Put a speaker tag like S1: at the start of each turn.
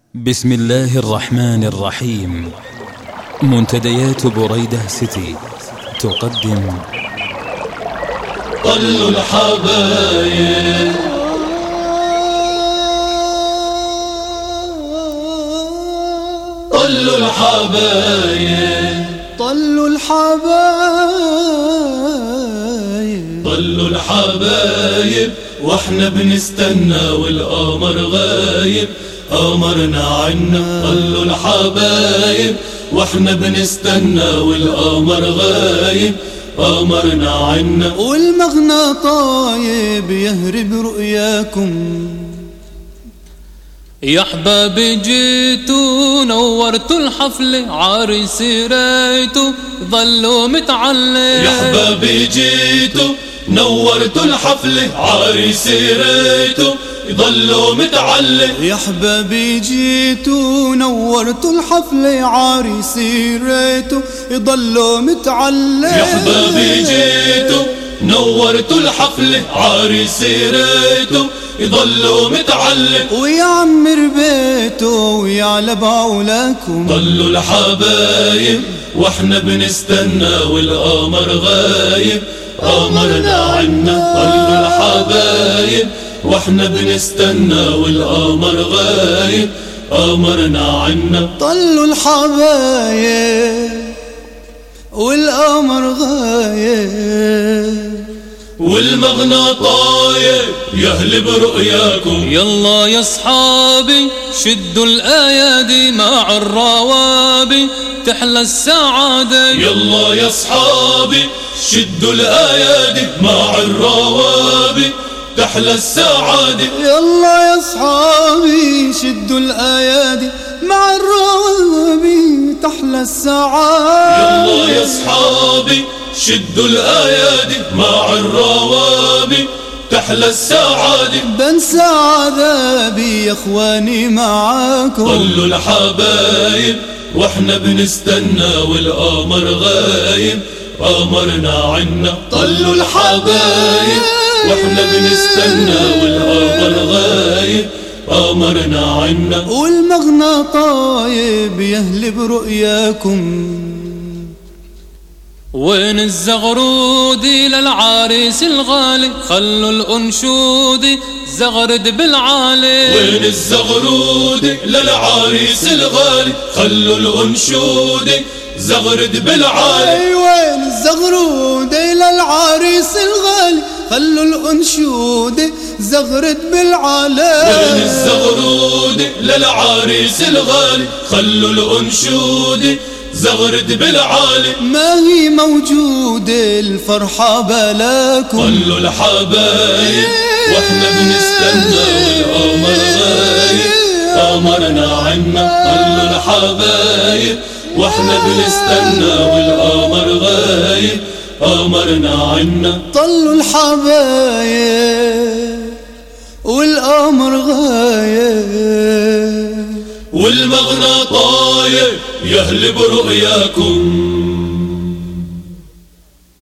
S1: بسم الله الرحمن الرحيم. منتديات بريدة سيتي تقدم
S2: طلوا الحبايب طلوا الحبايب
S3: طلوا الحبايب
S2: طلوا الحبايب واحنا بنستنى والقمر غايب قمرنا عنا. طلوا الحبايب واحنا بنستنى والقمر غايب قمرنا عنا.
S3: والمغنى طايب يهرب رؤياكم.
S4: يا احبابي جيتوا نورتوا الحفلة عريس رايتوا ظلوا متعلق.
S2: يا احبابي جيتوا نورتوا الحفلة عريس رايتوا يضلوا متعلق.
S3: يا احبابي جيتوا نورتوا الحفلة عريسي ريتوا يضلوا متعلق.
S2: يا احبابي جيتوا نورتوا الحفلة عريسي ريتوا يضلوا متعلق.
S3: ويعمر بيته ويعلى بعولاكم.
S2: طلوا الحبايب واحنا بنستنى والقمر غايب قمرنا عنا. طلوا الحبايب واحنا بنستنى والقمر غايب قمرنا عنا.
S3: طلوا الحبايب والقمر غايب
S2: والمغنى طايب يهلب برؤياكم.
S4: يلا يا اصحابي شدوا الايادي مع الروابي تحلى السعادة.
S2: يلا يا اصحابي شدوا الايادي مع الروابي تحلى السعادة.
S3: يلا يا اصحابي شدوا الايادي مع الروابي تحلى السعادة.
S2: يلا يا اصحابي شدوا الايادي مع الروابي تحلى السعادة.
S3: بنسى عذابي يا اخواني معاكم.
S2: طلوا الحبايب واحنا بنستنى والقمر غايب قمرنا عنا. طلوا الحبايب واحنا بنستنى والقمر غايب قمرنا عنا.
S3: والمغنى طايب يهلب رؤياكم.
S4: وين الزغرودي للعريس الغالي خلوا الأنشودي زغرد بالعالي.
S2: وين الزغرودي للعريس الغالي خلوا الأنشودي زغرد بالعالي.
S3: وين الزغرودي للعريس الغالي خلوا الأنشودي زغرد بالعالي.
S2: وين الزغرودي للعريس الغالي خلوا الأنشودي زغرد بالعالي.
S3: ما هي موجودة الفرحة بلاكم.
S2: طلوا الحبايب واحنا بنستنى والقمر غايب قمرنا عنا. طلوا الحبايب واحنا بنستنى والقمر غايب قمرنا عنا.
S3: طلوا الحبايب والقمر غايب
S2: والمغنى طايب يهلب رؤياكم.